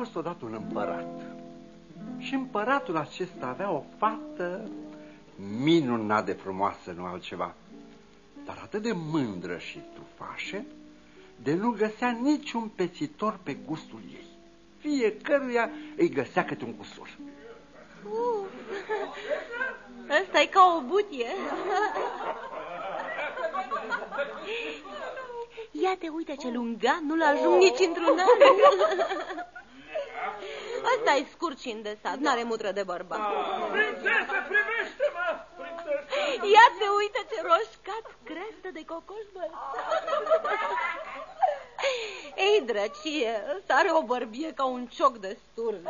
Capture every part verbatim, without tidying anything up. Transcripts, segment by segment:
fost odată un împărat și împăratul acesta avea o fată minunat de frumoasă, nu altceva, dar atât de mândră și trufașă, de nu găsea niciun pețitor pe gustul ei. Fiecăruia îi găsea câte un cusur. Uf, ăsta e ca o butie. Ia te uite ce lunga, nu-l ajung nici într-un an. Ăsta e scurt și îndesat, n-are mutră de bărbat. Prințesă, privește-mă! Ia te uite ce roșcat, crestă de cocoș bălțat. Ei, drăcie, ăsta are o bărbie ca un cioc de sturm.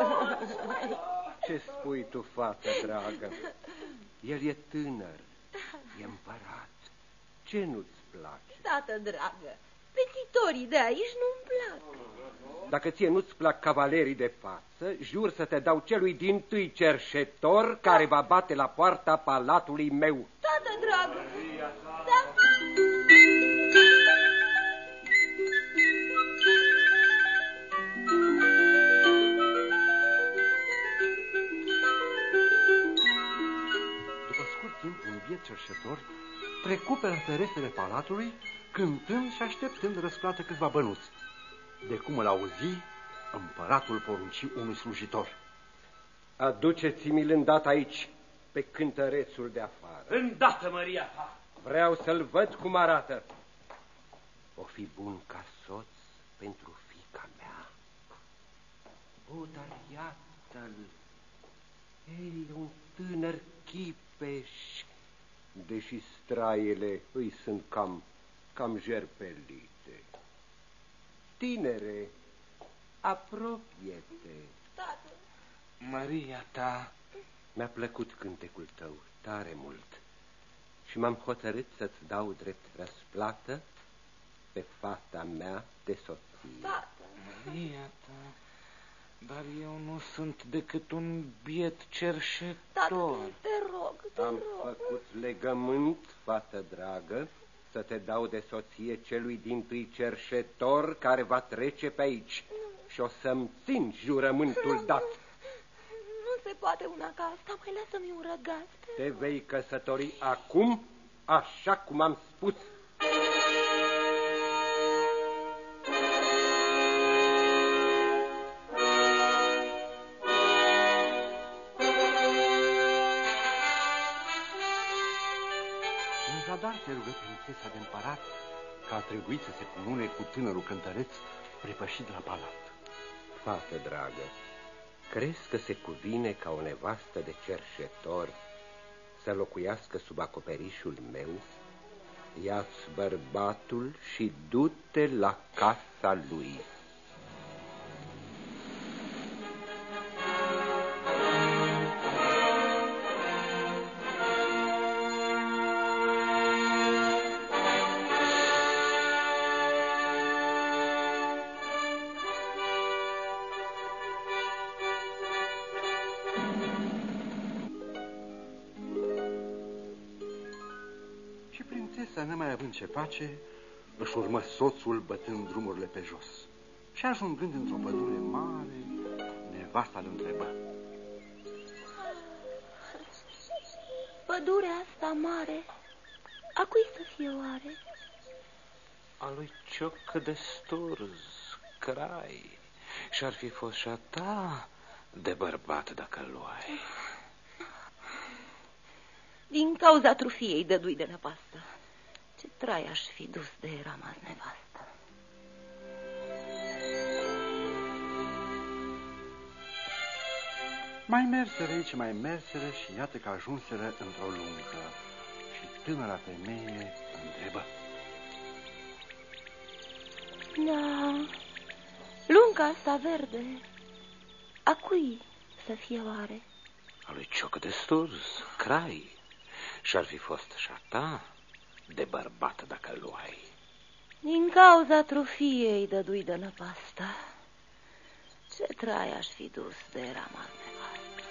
Ce spui tu, fată dragă? El e tânăr, e împărat. Ce nu-ți place? Tată dragă, pețitorii de aici nu-mi plac. Dacă ție nu-ți plac cavalerii de față, jur să te dau celui dintâi cerșetor care va bate la poarta palatului meu. Tată dragă, da. După scurt timp, un biet cerșetor trecu pe la ferestrele palatului, cântând și așteptând răsplată câțiva bănuți. De cum îl auzi, împăratul porunci unui slujitor: aduceți-mi-l îndată aici, pe cântărețul de afară. Îndată, măria ta! Vreau să-l văd cum arată. O fi bun ca soț pentru fiica mea. O, dar iată-l. Ei, un tânăr chipeș, deși straiele îi sunt cam, cam jerpelite. Tinere, apropie-te. Tată. Măria ta. Mi-a plăcut cântecul tău tare mult și m-am hotărât să-ți dau drept răsplată pe fata mea de soție. Tată. Măria ta, dar eu nu sunt decât un biet cerșetor. Tată, te rog, te Am rog. făcut legământ, fată dragă, să te dau de soție celui dintâi cerșetor care va trece pe aici. Și o să-mi țin jurământul dat. Nu se poate una ca asta, mai lasă-mi un răgaz. Te vei căsători acum, așa cum am spus. În zadar se rugă prințesa de împărat că a trebuit să se cunune cu tânărul cântăreț prepășit la palat. Fată dragă, crezi că se cuvine ca o nevastă de cerșetor să locuiască sub acoperișul meu? Ia-ți bărbatul și du-te la casa lui. Prințesa, nemai având ce face, își urmă soțul bătând drumurile pe jos. Și ajungând într-o pădure mare, nevasta îl întrebă: Pădurea asta mare, a cui să fie oare? A lui Cioc de Sturz, Crai, și-ar fi fost și a ta de bărbat dacă-l luai. Din cauza trufiei dădui de năpastă. Ce trai aș fi dus de rămas nevastă. Mai merseră aici, mai merseră și iată că ajunseră într-o luncă. Și tânăra femeie întrebă: Da, lunca asta verde, a cui să fie oare? A lui Cioc de Sturz, Crai, și-ar fi fost și a ta de bărbat dacă-l luai. Din cauza trufiei dădui de năpastă. Ce trai aș fi dus de rămas nevastă.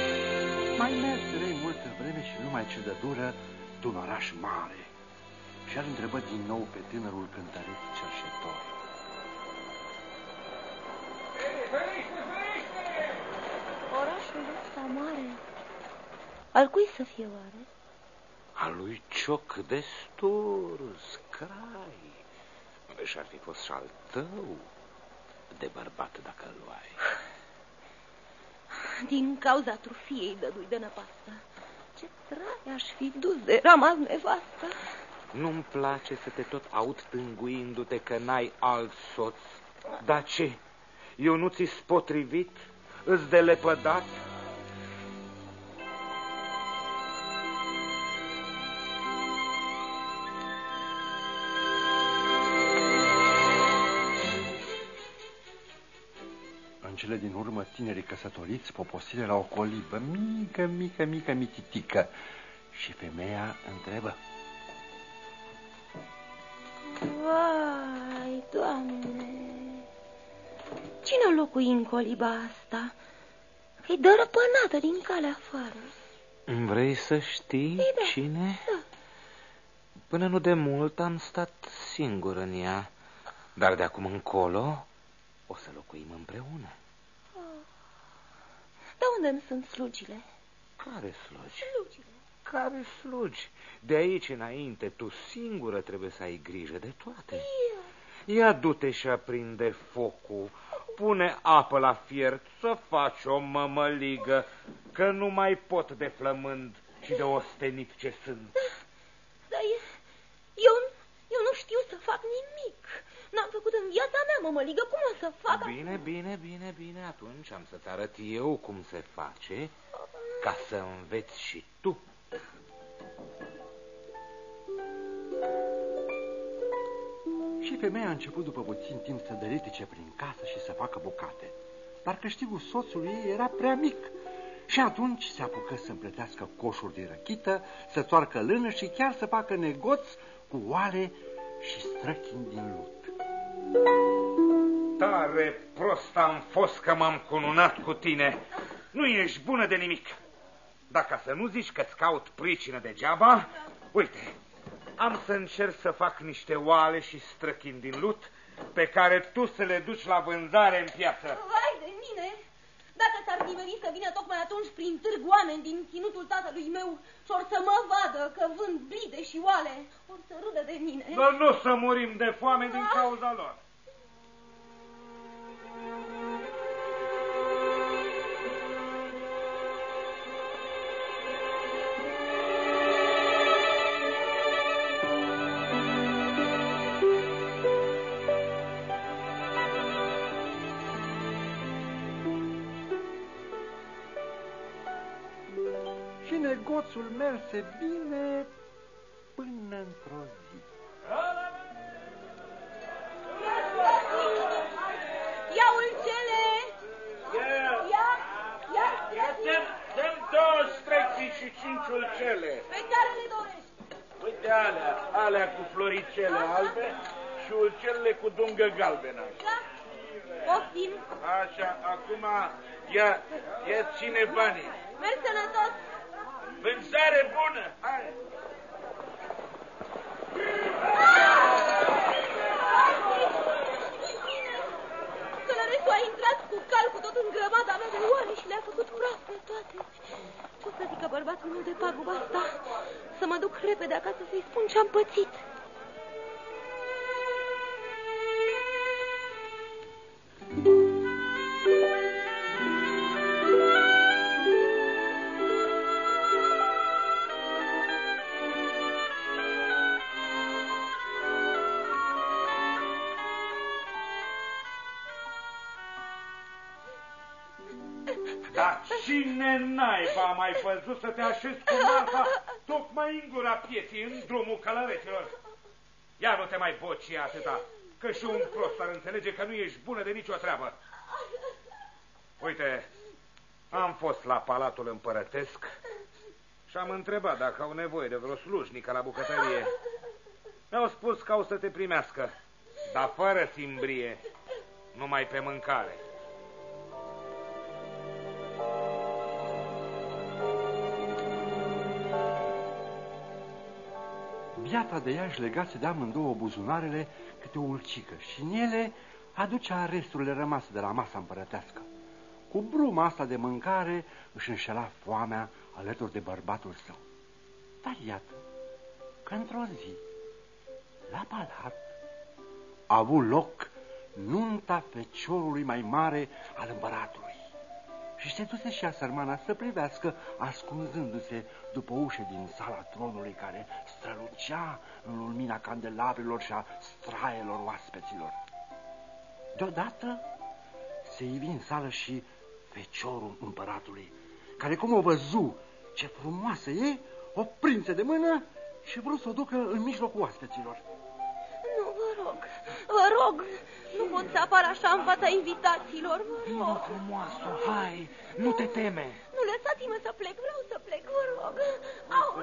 Mai merseră multă vreme și numai ce dă dură d'un oraș mare. și el întrebă din nou pe tânărul cântăreț cerșetor. Orașul ăsta mare, al cui să fie oare? Al lui Cioc de Sturz, Crai. Și-ar fi fost și al tău de bărbat dacă îl luai. Din cauza trufiei dădui de năpastă. Ce trai aș fi dus de rămas nevastă. Nu-mi place să te tot aud tânguindu-te că n-ai alt soț. Dar ce? Eu nu ți-s potrivit? Îți de lepădat? În cele din urmă, tinerii căsătoriți poposire la o colibă mică, mică, mică, mititică și femeia întrebă. Vai, Doamne, cine locui în coliba asta? Că-i dărăpânată din calea afară. Vrei să știi Ei, da, cine? Da. Până nu de mult am stat singur în ea, dar de acum încolo o să locuim împreună. Dar unde-mi sunt slugile? Care slugi? Slugile. Care slugi? De aici înainte tu singură trebuie să ai grijă de toate. Eu. Ia du-te și aprinde focul, pune apă la fiert, să faci o mămăligă, că nu mai pot de flămând și de ostenit ce sunt. Da, dar eu, eu nu știu să fac nimic. N-am făcut în viața mea mămăligă, cum o să fac? Bine, bine, bine, bine, atunci am să-ți arăt eu cum se face, ca să înveți și tu. Și femeia a început după puțin timp să dăritice prin casă și să facă bucate. Dar câștigul soțului ei era prea mic. Și atunci se apucă să împletească coșuri de răchită, să toarcă lână și chiar să facă negoț cu oale și străchini din lut. Tare prost am fost că m-am cununat cu tine. Nu ești bună de nimic. Dacă să nu zici că-ți caut pricină degeaba, uite, am să încerc să fac niște oale și străchini din lut pe care tu să le duci la vânzare în piață. Vai de mine! Dacă s-ar nimeri să vină tocmai atunci prin târg oameni din ținutul tatălui meu și or să mă vadă că vând blide și oale, or să râdă de mine. Dar nu o să murim de foame din cauza lor. Negoțul merse bine până într-o zi. Ia ulcele! Ia! Ia! Ia! Dăm două strecții și cinci ulcele. Pe care le dorești? Uite alea, alea cu floricele albe și ulcelele cu dungă galbenă. Da? Poftim. Așa, acum ia, ia ține banii. Mergi sănătos! Vânzare bună! Hai! Călărețul a intrat cu calcul tot în grămada mea de oale și le-a făcut praf pe toate. Ce să zică bărbatul meu de paguba asta? Să mă duc repede acasă să-i spun ce-am pățit. Dar cine naiba a mai văzut să te așezi cu marfa tocmai în gura pieții, în drumul călăreților? Ia nu te mai boci atâta, că și un prost ar înțelege că nu ești bună de nicio treabă. Uite, am fost la Palatul Împărătesc și am întrebat dacă au nevoie de vreo slujnică la bucătărie. Mi-au spus că au să te primească, dar fără simbrie, numai pe mâncare. Iata de ea își legase de amândouă buzunarele câte o ulcică și în ele aducea resturile rămase de la masa împărătească. Cu bruma asta de mâncare își înșela foamea alături de bărbatul său. Dar iată că într-o zi, la palat, a avut loc nunta feciorului mai mare al împăratului. Și se duse și a sărmana să privească, ascunzându-se după ușe din sala tronului care strălucea în lumina candelabrilor și a straielor oaspeților. Deodată se ivi în sală și feciorul împăratului, care, cum o văzu ce frumoasă e, o prinse de mână și vrut să o ducă în mijlocul oaspeților. Nu, vă rog, vă rog, nu pot să apar așa în fața invitațiilor, vă rog. Vino, frumoasă, hai, nu te teme. Nu, lăsați-mă să plec, vreau să plec, vă rog. Au!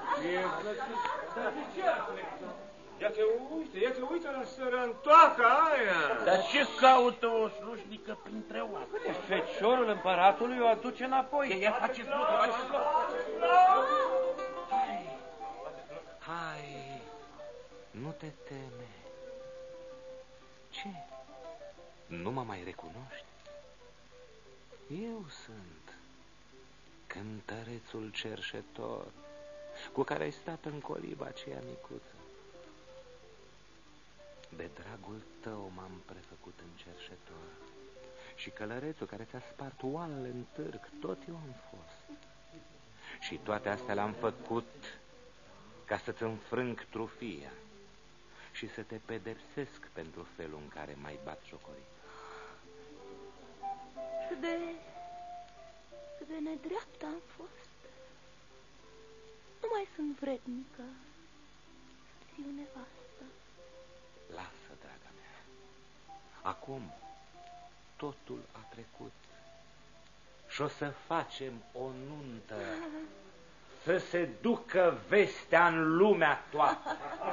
Ia te uite, ia te uite la sărăntoaca aia. Dar ce caută o slușnică printre oaspeți? Feciorul împăratului o aduce înapoi. Ia faceți loc, faceți loc. Hai, hai, nu te teme. Ce? Nu mă mai recunoști? Eu sunt cântărețul cerșetor cu care ai stat în coliba aceea micuță. De dragul tău m-am prefăcut în cerșetor și călărețul care ți-a spart oalele în târg, tot eu am fost. Și toate astea le-am făcut ca să-ți înfrâng trufia și să te pedepsesc pentru felul în care m-ai batjocorit. Cât de... cât de nedreaptă am fost. Nu mai sunt vrednică să fiu nevastă. Lasă, draga mea. Acum totul a trecut și o să facem o nuntă, să se ducă vestea în lumea toată.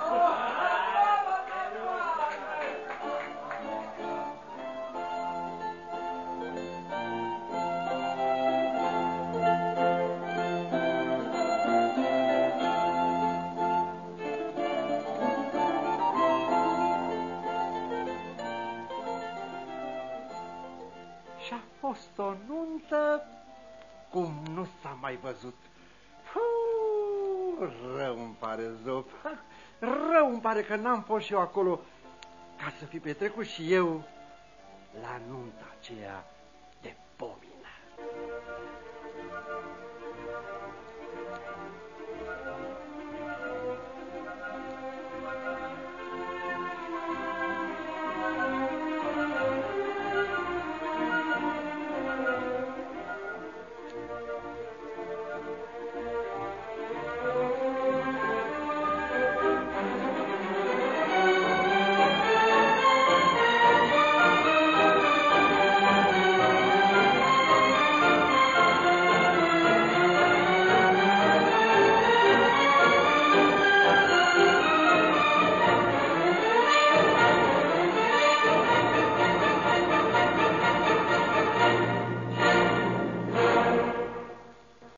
Și-a fost o nuntă cum nu s-a mai văzut. Puh, rău îmi pare, Zop. Rău îmi pare că n-am fost și eu acolo ca să fi petrecut și eu la nunta aceea de pomină.